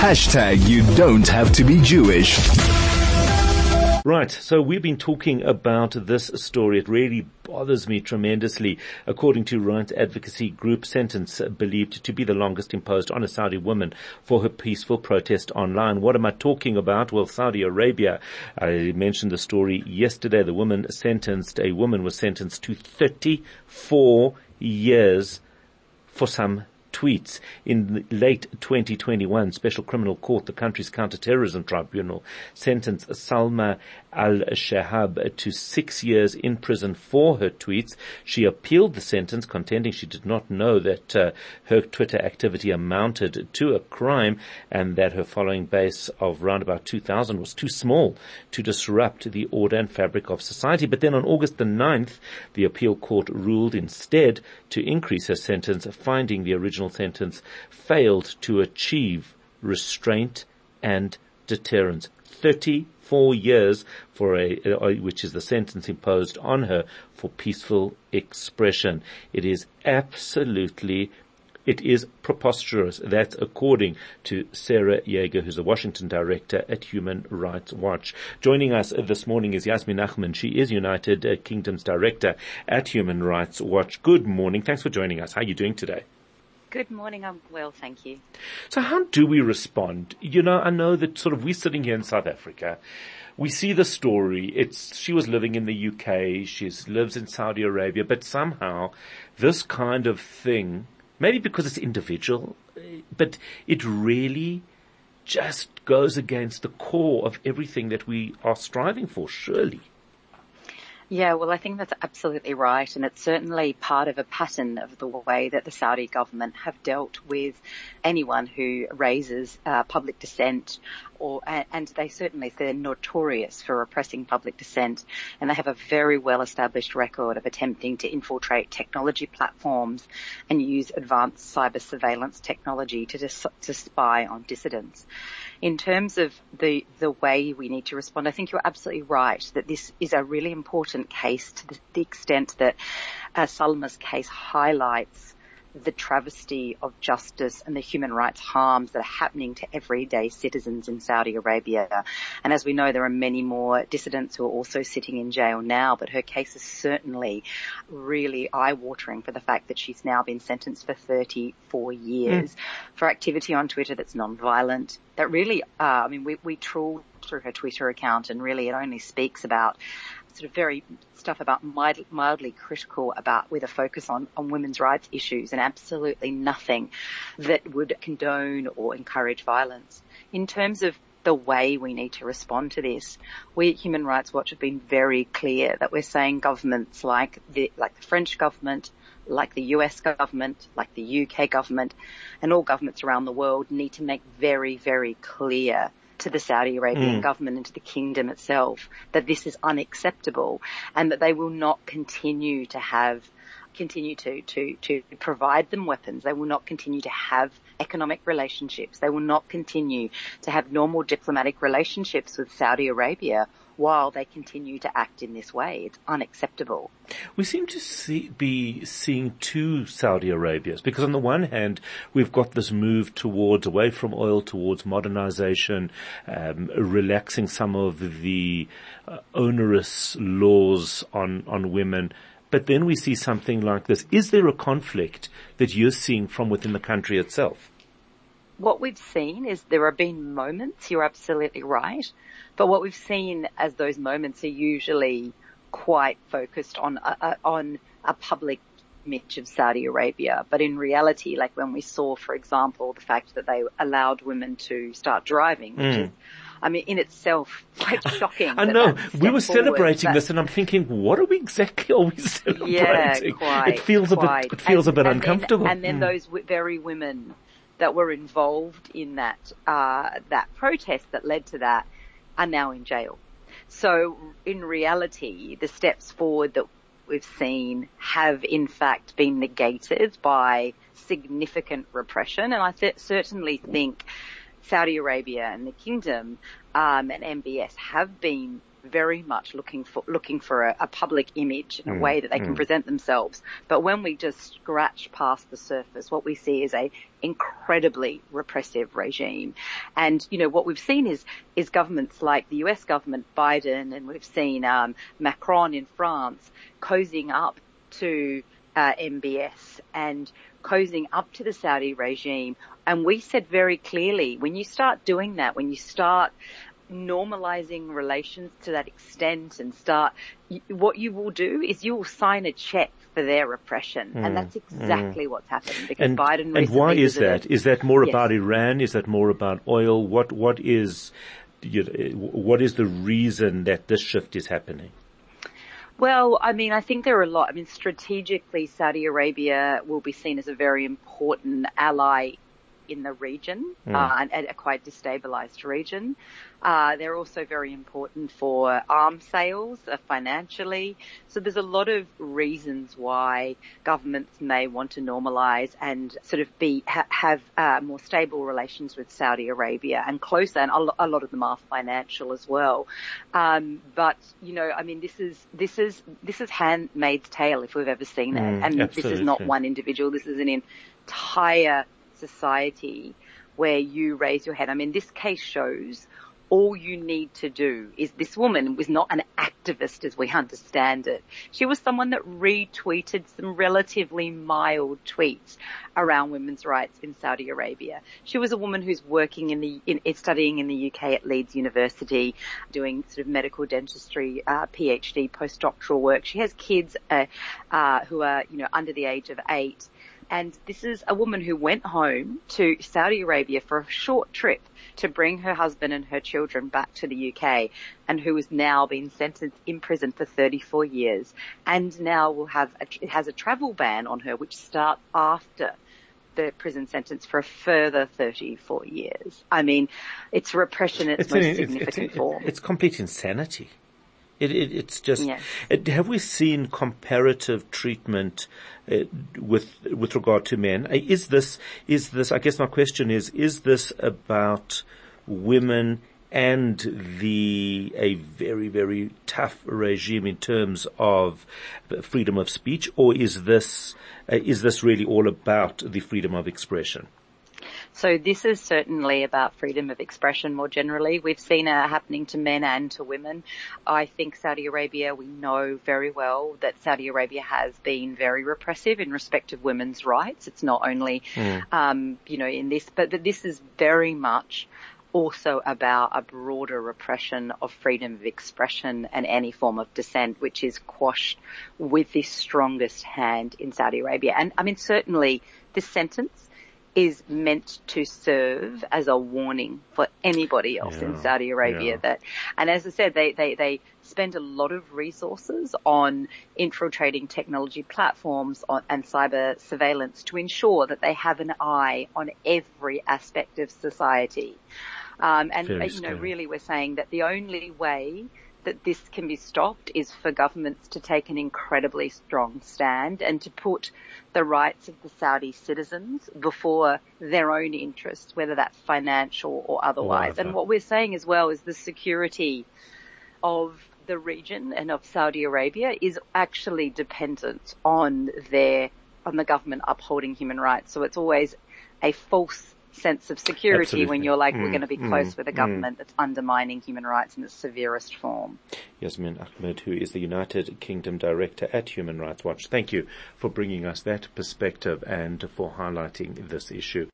You don't have to be Jewish. Right, so we've been talking about this story. It really bothers me tremendously. According to rights advocacy group, sentence believed to be the longest imposed on a Saudi woman for her peaceful protest online. What am I talking about? Well, Saudi Arabia. I mentioned the story yesterday. A woman was sentenced to 34 years for some tweets. In late 2021, Special Criminal Court, the country's counter-terrorism tribunal, sentenced Salma al-Shahab to 6 years in prison for her tweets. She appealed the sentence, contending she did not know that her Twitter activity amounted to a crime and that her following base of round about 2,000 was too small to disrupt the order and fabric of society. But then on August the 9th, the appeal court ruled instead to increase her sentence, finding the original sentence failed to achieve restraint and deterrence. 34 years for which is the sentence imposed on her for peaceful expression. It is preposterous. That's according to Sarah Yeager, who's a Washington director at Human Rights Watch. Joining us this morning is Yasmin Nachman. She is United Kingdom's director at Human Rights Watch. Good morning. Thanks for joining us. How are you doing today? Good morning. I'm well, thank you. So how do we respond? I know that we're sitting here in South Africa. We see the story. She was living in the UK. She lives in Saudi Arabia, but somehow this kind of thing, maybe because it's individual, but it really just goes against the core of everything that we are striving for, surely. Yeah, well, I think that's absolutely right. And it's certainly part of a pattern of the way that the Saudi government have dealt with anyone who raises public dissent, and they're notorious for repressing public dissent. And they have a very well-established record of attempting to infiltrate technology platforms and use advanced cyber surveillance technology to spy on dissidents. In terms of the way we need to respond, I think you're absolutely right that this is a really important case to the extent that Salma's case highlights the travesty of justice and the human rights harms that are happening to everyday citizens in Saudi Arabia. And as we know, there are many more dissidents who are also sitting in jail now, but her case is certainly really eye-watering for the fact that she's now been sentenced for 34 years for activity on Twitter that's non-violent. That really, we trawled through her Twitter account, and really it only speaks about very stuff about mildly critical about with a focus on women's rights issues, and absolutely nothing that would condone or encourage violence. In terms of the way we need to respond to this, we at Human Rights Watch have been very clear that we're saying governments like the French government, like the US government, like the UK government, and all governments around the world need to make very, very clear to the Saudi Arabian government and to the kingdom itself that this is unacceptable, and that they will not continue to provide them weapons. They will not continue to have economic relationships. They will not continue to have normal diplomatic relationships with Saudi Arabia while they continue to act in this way. It's unacceptable. We seem to be seeing two Saudi Arabias, because on the one hand, we've got this move away from oil towards modernization, relaxing some of the onerous laws on women. But then we see something like this. Is there a conflict that you're seeing from within the country itself? What we've seen is there have been moments, you're absolutely right, but what we've seen as those moments are usually quite focused on a public image of Saudi Arabia. But in reality, like when we saw, for example, the fact that they allowed women to start driving, which is, in itself quite shocking. I know. We were celebrating this, and I'm thinking, what are we celebrating? Yeah, quite. It feels a bit uncomfortable. And then those very women that were involved in that protest that led to that are now in jail. So in reality, the steps forward that we've seen have in fact been negated by significant repression. And I certainly think Saudi Arabia and the Kingdom and MBS have been very much looking for a public image in a way that they can present themselves. But when we just scratch past the surface, what we see is a incredibly repressive regime. And, what we've seen is governments like the US government, Biden, and we've seen Macron in France cozying up to MBS and cozying up to the Saudi regime. And we said very clearly, when you start doing that, when you start normalizing relations to that extent and what you will do is you will sign a check for their repression. And that's exactly what's happened because Biden recently And why is visited. that? Is that more about Iran? Is that more about oil? What is the reason that this shift is happening? Well, I think there are a lot. Strategically, Saudi Arabia will be seen as a very important ally in the region, and a quite destabilized region. They're also very important for arms sales, financially. So there's a lot of reasons why governments may want to normalize and sort of have more stable relations with Saudi Arabia and closer, and a lot of them are financial as well. But this is Handmaid's Tale if we've ever seen it. And absolutely. This is not one individual. This is an entire society where you raise your head. This case shows all you need to do is this woman was not an activist as we understand it. She was someone that retweeted some relatively mild tweets around women's rights in Saudi Arabia. She was a woman who's working studying in the UK at Leeds University, doing sort of medical dentistry, PhD, postdoctoral work. She has kids, who are, under the age of 8. And this is a woman who went home to Saudi Arabia for a short trip to bring her husband and her children back to the UK, and who has now been sentenced in prison for 34 years and now has a travel ban on her which starts after the prison sentence for a further 34 years. It's repression in its most significant form. It's complete insanity. It's just, have we seen comparative treatment with regard to men? Is this, I guess my question is this about women and a very, very tough regime in terms of freedom of speech, or is this really all about the freedom of expression? So this is certainly about freedom of expression more generally. We've seen it happening to men and to women. I think Saudi Arabia, we know very well that Saudi Arabia has been very repressive in respect of women's rights. It's not only, in this, but this is very much also about a broader repression of freedom of expression and any form of dissent, which is quashed with the strongest hand in Saudi Arabia. And certainly this sentence is meant to serve as a warning for anybody else in Saudi Arabia and as I said, they spend a lot of resources on infiltrating technology platforms and cyber surveillance to ensure that they have an eye on every aspect of society. Really we're saying that the only way that this can be stopped is for governments to take an incredibly strong stand and to put the rights of the Saudi citizens before their own interests, whether that's financial or otherwise. And what we're saying as well is the security of the region and of Saudi Arabia is actually dependent on the government upholding human rights. So it's always a false sense of security when you're like, we're going to be close with a government that's undermining human rights in the severest form. Yasmin Ahmed, who is the United Kingdom Director at Human Rights Watch. Thank you for bringing us that perspective and for highlighting this issue.